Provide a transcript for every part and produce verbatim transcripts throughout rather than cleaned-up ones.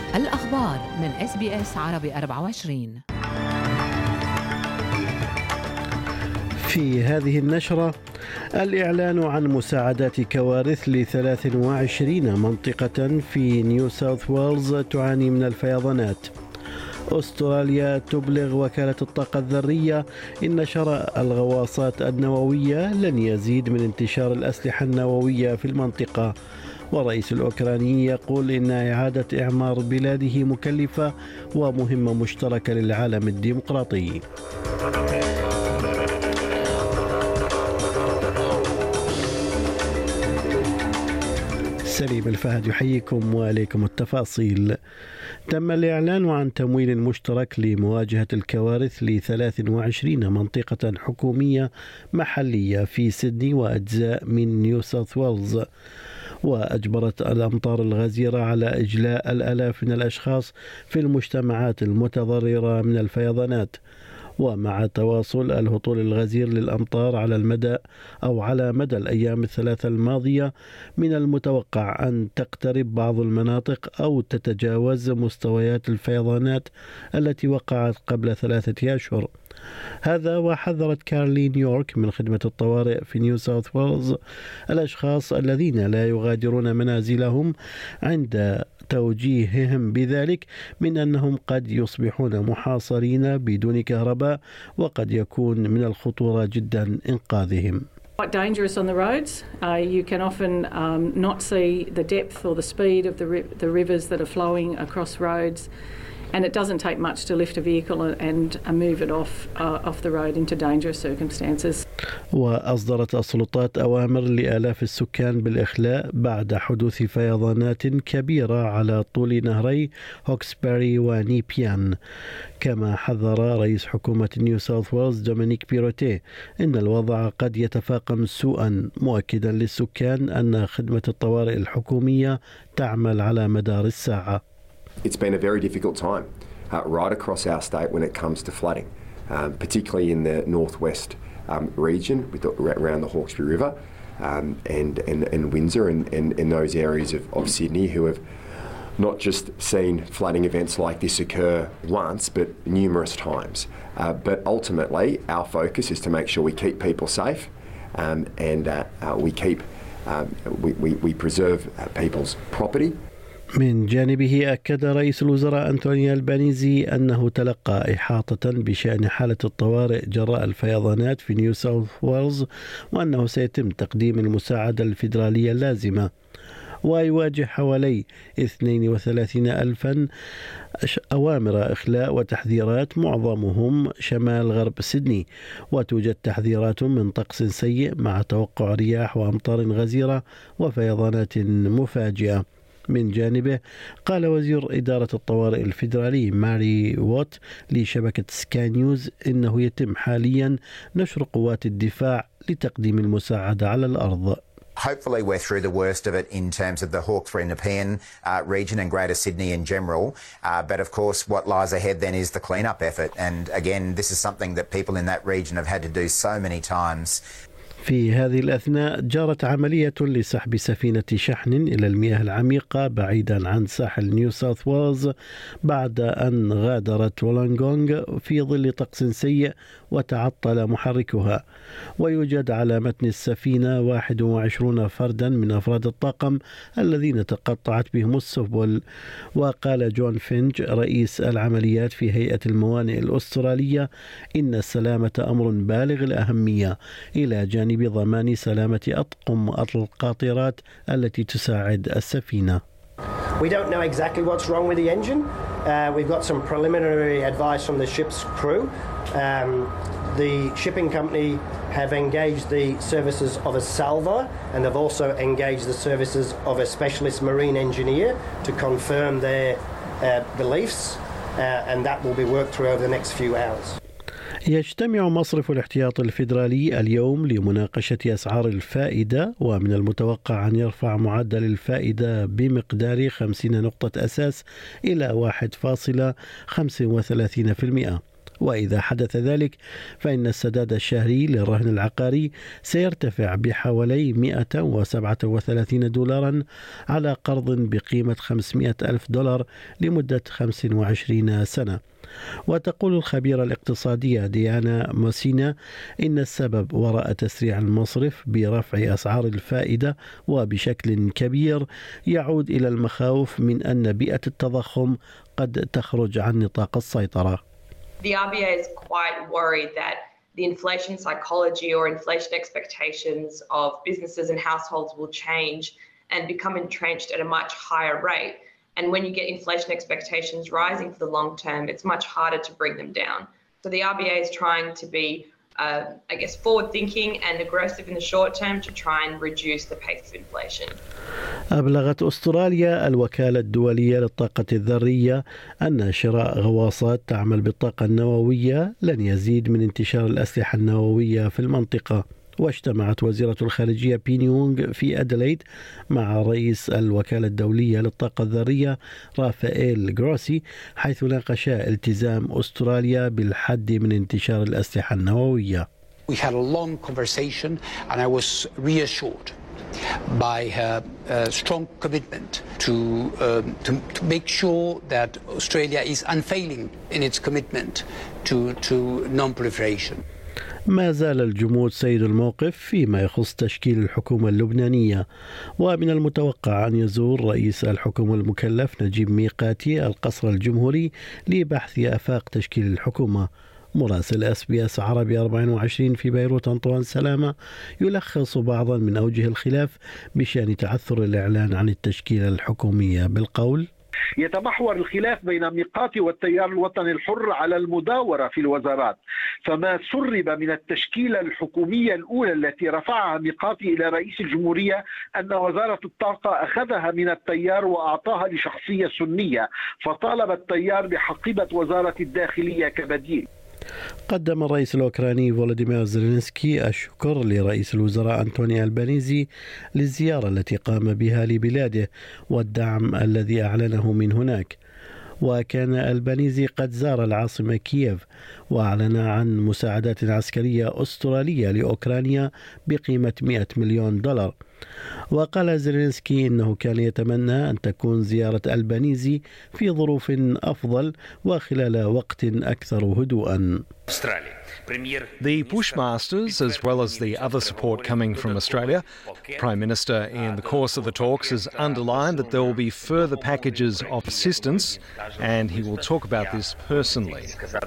الأخبار من إس بي إس عربي أربعة وعشرين. في هذه النشرة الإعلان عن مساعدات كوارث ل ثلاث وعشرين منطقة في نيو ساوث ويلز تعاني من الفيضانات. أستراليا تبلغ وكالة الطاقة الذرية إن شراء الغواصات النووية لن يزيد من انتشار الأسلحة النووية في المنطقة. والرئيس الأوكراني يقول إن إعادة إعمار بلاده مكلفة ومهمة مشتركة للعالم الديمقراطي. سليم الفهد يحييكم وعليكم التفاصيل. تم الإعلان عن تمويل مشترك لمواجهة الكوارث ل ثلاث وعشرين منطقة حكومية محلية في سيدني وأجزاء من نيو ساوث ويلز. وأجبرت الأمطار الغزيرة على إجلاء الآلاف من الأشخاص في المجتمعات المتضررة من الفيضانات. ومع تواصل الهطول الغزير للأمطار على المدى أو على مدى الأيام الثلاثة الماضية، من المتوقع أن تقترب بعض المناطق أو تتجاوز مستويات الفيضانات التي وقعت قبل ثلاثة أشهر. هذا وحذرت كارلين يورك من خدمة الطوارئ في نيو ساوث ويلز الأشخاص الذين لا يغادرون منازلهم عند توجيههم بذلك من أنهم قد يصبحون محاصرين بدون كهرباء، وقد يكون من الخطورة جدا إنقاذهم. Quite dangerous on the roads. Uh, you can often um, not see the depth or the speed of the, ri- the rivers that are flowing across roads. And it doesn't take much to lift a vehicle and move it off uh, off the road into dangerous circumstances. وأصدرت السلطات أوامر لآلاف السكان بالإخلاء بعد حدوث فيضانات كبيرة على طول نهري هوكسبري ونيبيان. كما حذر رئيس حكومة نيو ساوث ويلز دومينيك بيروتي إن الوضع قد يتفاقم سوءا، مؤكدا للسكان أن خدمة الطوارئ الحكومية تعمل على مدار الساعة. It's been a very difficult time uh, right across our state when it comes to flooding, um, particularly in the northwest um, region with the, around the Hawkesbury River um, and, and, and Windsor and, and, and those areas of, of Sydney who have not just seen flooding events like this occur once but numerous times. Uh, but ultimately our focus is to make sure we keep people safe um, and uh, uh, we keep um, we, we, we preserve uh, people's property. من جانبه أكد رئيس الوزراء أنتوني البانيزي أنه تلقى إحاطة بشأن حالة الطوارئ جراء الفيضانات في نيو ساوث ويلز، وأنه سيتم تقديم المساعدة الفيدرالية اللازمة. ويواجه حوالي اثنين وثلاثين ألفا أوامر إخلاء وتحذيرات، معظمهم شمال غرب سيدني، وتوجد تحذيرات من طقس سيء مع توقع رياح وأمطار غزيرة وفيضانات مفاجئة. من جانبه قال وزير إدارة الطوارئ الفيدرالي ماري ووت لشبكة سكاي نيوز إنه يتم حاليا نشر قوات الدفاع لتقديم المساعدة على الأرض. Hopefully we're through the worst of it in terms of the Hawkesbury and Nepean uh, region and Greater Sydney in general. Uh, but of course what lies ahead then is the clean-up effort. And again, this is something that people in that region have had to do so many times. في هذه الأثناء جرت عملية لسحب سفينة شحن إلى المياه العميقة بعيدا عن ساحل نيو ساوث ويلز بعد أن غادرت وولونغونغ في ظل طقس سيء وتعطل محركها. ويوجد على متن السفينة واحد وعشرين فردا من أفراد الطاقم الذين تقطعت بهم السبل. وقال جون فينج رئيس العمليات في هيئة الموانئ الأسترالية إن السلامة أمر بالغ الأهمية إلى جانب بضمان سلامة أطقم القاطرات التي تساعد السفينة. We don't know exactly what's wrong with the engine. Uh, we've got some preliminary advice from the ship's crew. Um, the shipping company have engaged the services of a salvor, and they've also engaged the services of a specialist marine engineer to confirm their uh, beliefs, uh, and that will be worked through over the next few hours. يجتمع مصرف الاحتياط الفيدرالي اليوم لمناقشة أسعار الفائدة، ومن المتوقع أن يرفع معدل الفائدة بمقدار خمسين نقطة أساس إلى واحد فاصلة خمسة وثلاثين بالمئة. وإذا حدث ذلك فإن السداد الشهري للرهن العقاري سيرتفع بحوالي مئة وسبعة وثلاثين دولارا على قرض بقيمة خمسمئة ألف دولار لمدة خمس وعشرين سنة. وتقول الخبيرة الاقتصادية ديانا موسينا إن السبب وراء تسريع المصرف برفع أسعار الفائدة وبشكل كبير يعود إلى المخاوف من أن بيئة التضخم قد تخرج عن نطاق السيطرة. The R B A is quite worried that the inflation psychology or inflation expectations of businesses and households will change and become entrenched at a much higher rate. And when you get inflation expectations rising for the long term, it's much harder to bring them down. So the R B A is trying to be, uh, I guess, forward-thinking and aggressive in the short term to try and reduce the pace of inflation. أبلغت أستراليا الوكالة الدولية للطاقة الذرية أن شراء غواصات تعمل بالطاقة النووية لن يزيد من انتشار الأسلحة النووية في المنطقة. واجتمعت وزيرة الخارجية بيني يونغ في أديلايد مع رئيس الوكالة الدولية للطاقة الذرية رافائيل غروسي، حيث ناقشا التزام أستراليا بالحد من انتشار الأسلحة النووية. We had a long conversation and I was reassured by her uh, strong commitment to, um, to to make sure that Australia is unfailing in its commitment to to non-proliferation. ما زال الجمود سيد الموقف فيما يخص تشكيل الحكومة اللبنانية، ومن المتوقع أن يزور رئيس الحكومة المكلف نجيب ميقاتي القصر الجمهوري لبحث آفاق تشكيل الحكومة. مراسل اس بي اس عربي أربعة وعشرين في بيروت أنطوان سلامة يلخص بعضا من أوجه الخلاف بشأن تعثر الإعلان عن التشكيلة الحكومية بالقول: يتمحور الخلاف بين ميقاتي والتيار الوطني الحر على المداورة في الوزارات، فما سرب من التشكيلة الحكومية الأولى التي رفعها ميقاتي إلى رئيس الجمهورية أن وزارة الطاقة أخذها من التيار وأعطاها لشخصية سنية، فطالب التيار بحقيبة وزارة الداخلية كبديل. قدم الرئيس الأوكراني فولوديمير زيلينسكي الشكر لرئيس الوزراء أنتوني ألبانيزي للزيارة التي قام بها لبلاده والدعم الذي أعلنه من هناك. وكان ألبانيزي قد زار العاصمة كييف وأعلن عن مساعدات عسكرية أسترالية لأوكرانيا بقيمة مئة مليون دولار. وقال زيلينسكي إنه كان يتمنى أن تكون زيارة ألبانيزي في ظروف أفضل وخلال وقت أكثر هدوءا. The Bushmasters, as well as the other support coming from Australia, the Prime Minister in the course of the talks has underlined that there will be further packages of assistance, and he will talk about this personally.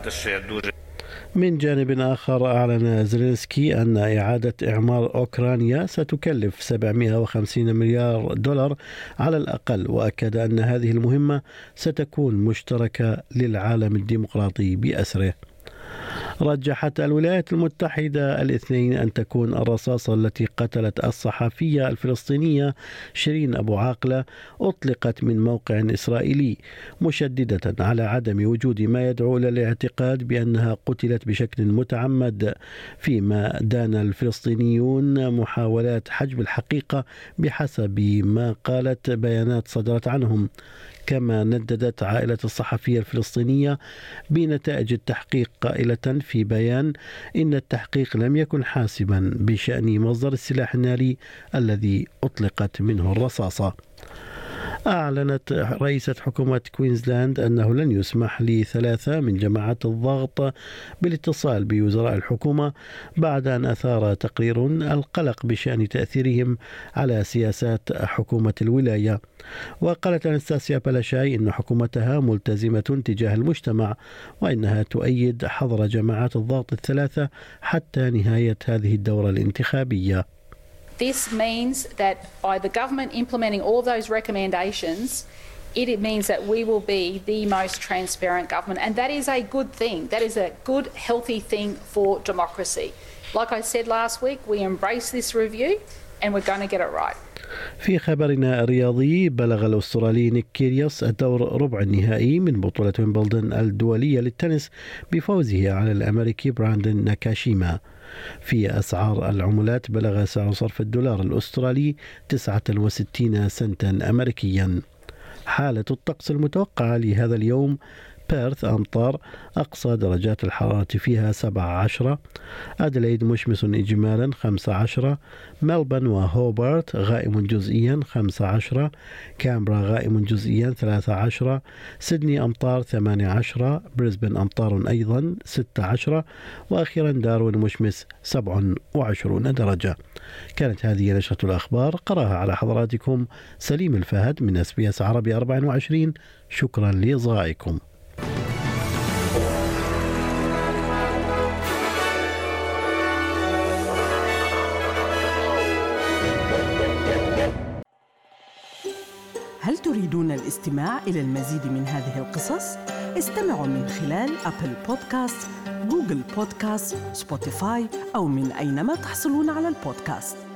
من جانب آخر أعلن زيلينسكي أن إعادة إعمار أوكرانيا ستكلف سبعمئة وخمسين مليار دولار على الأقل، وأكد أن هذه المهمة ستكون مشتركة للعالم الديمقراطي بأسره. رجحت الولايات المتحدة الاثنين أن تكون الرصاصة التي قتلت الصحفية الفلسطينية شيرين أبو عاقلة أطلقت من موقع إسرائيلي، مشددة على عدم وجود ما يدعو إلى الاعتقاد بأنها قتلت بشكل متعمد، فيما دان الفلسطينيون محاولات حجب الحقيقة بحسب ما قالت بيانات صدرت عنهم. كما نددت عائلة الصحفية الفلسطينية بنتائج التحقيق قائلة في بيان إن التحقيق لم يكن حاسما بشأن مصدر السلاح الناري الذي أطلقت منه الرصاصة. أعلنت رئيسة حكومة كوينزلاند أنه لن يسمح لثلاثة من جماعات الضغط بالاتصال بوزراء الحكومة بعد أن أثار تقرير القلق بشأن تأثيرهم على سياسات حكومة الولاية. وقالت أنستاسيا بلاشاي أن حكومتها ملتزمة تجاه المجتمع وأنها تؤيد حظر جماعات الضغط الثلاثة حتى نهاية هذه الدورة الانتخابية. This means that by the government implementing all of those recommendations, it, it means that we will be the most transparent government, and that is a good thing. That is a good, healthy thing for democracy. Like I said last week, we embrace this review and we're going to get it right. في خبرنا الرياضي، بلغ الأسترالي نيك كيريوس الدور ربع النهائي من بطولة ويمبلدون الدولية للتنس بفوزه على الأمريكي براندن ناكاشيما. في أسعار العملات بلغ سعر صرف الدولار الأسترالي تسعة وستين سنتا أمريكيا. حالة الطقس المتوقعة لهذا اليوم: بيرث أمطار، أقصى درجات الحرارة فيها سبعة عشر. أدليد مشمس إجمالا خمسة عشر. ملبن وهوبارت غائم جزئيا خمسة عشر. كامبرا غائم جزئيا ثلاثة عشر. سيدني أمطار ثمانية عشر. بريسبن أمطار أيضا ستة عشر. وأخيرا داروين مشمس سبعة وعشرين درجة. كانت هذه نشرة الأخبار قرأها على حضراتكم سليم الفهد من إس بي إس عربي أربعة وعشرين. شكرا لإصغائكم. هل تريدون الاستماع إلى المزيد من هذه القصص؟ استمعوا من خلال أبل بودكاست، جوجل بودكاست، سبوتيفاي أو من أينما تحصلون على البودكاست.